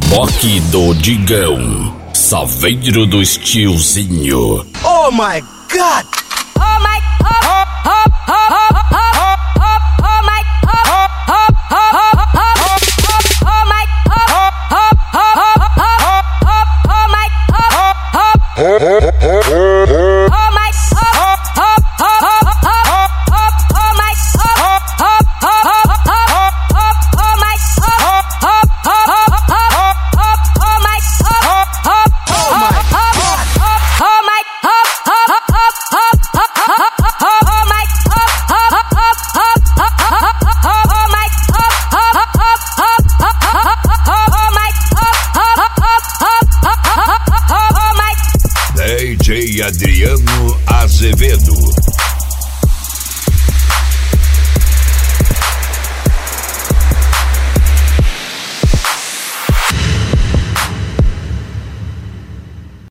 Toque do Digão, Saveiro do Estilzinho. Oh my God! Oh my, oh, oh, oh, oh.